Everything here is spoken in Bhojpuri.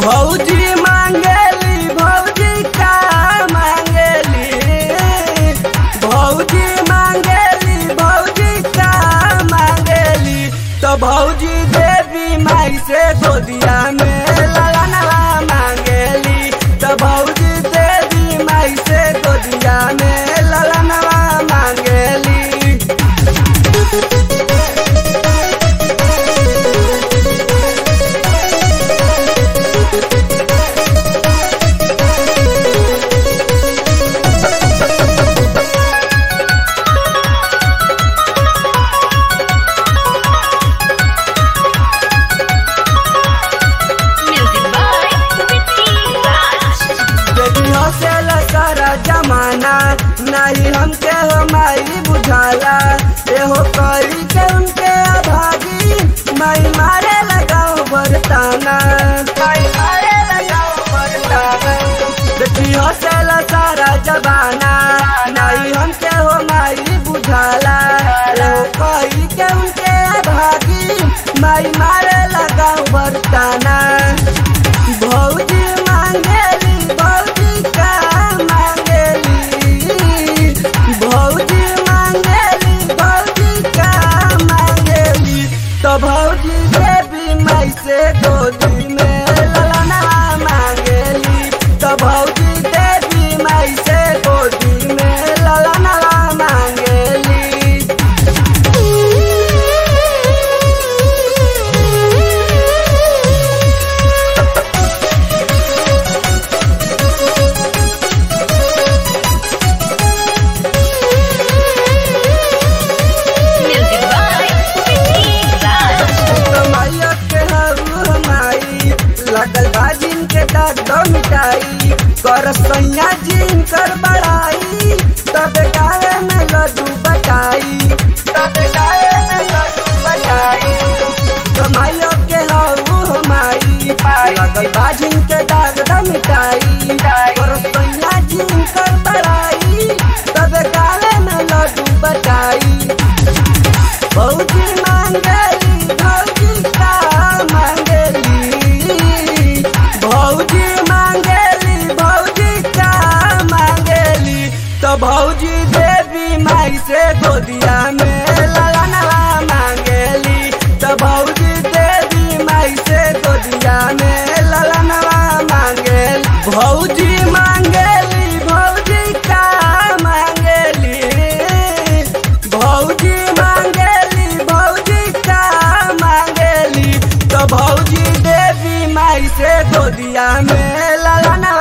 भौजी मांगेली भौजी का मांगेली, भौजी मांगेली भौजी का मांगेली। तो भौजी देवी माई से गोदिया में ललनवा मांगेली। तो भौजी देवी माई से गोदिया में ललनवा मांगेली। सारा जमाना नहीं हमके हमारी बुझाला, एहो करी के उनके अभागी माई मारे लगाओ बरताना, माई मारे लगाओ बरताना। देखियो चला सारा जमाना नहीं हमके हमारी बुझाला, एहो करी के उनके अभागी माई मारे लगाओ बरताना। भौजी मांगेली भौजी का मांगेली, भौजी मांगेली भौजी का मांगेली। तो भौजी देवी माई से गोदी में ललनवा मांगेली। तो भौजी देवी माई से गोदी में ललनवा मांगेली। लगल बाजिन के दादो मिटाई कर सैया जिन कर बड़ाई, तब गावे में लड्डू बटाई, तब गावे में लड्डू बटाई। कमाइयो के हऊ हमाई लगल बाजिन के दादो मिटाई कर सैया जिन कर बड़ाई, तब गावे में लड्डू बटाई। भौजी मांगेली भौजी का मांगेली, भौजी मांगेली भौजी का मांगेली। तो भौजी देवी माई से गोदिया में ललनवा मांगेली। तो भौजी देवी माई से गोदिया में ललनवा मांगेली। भौजी मांगेली भौजी का मांगेली, भौजी मांगेली भौजी का मांगेली। तो भौजी देवी माई से गोदिया में ललनवा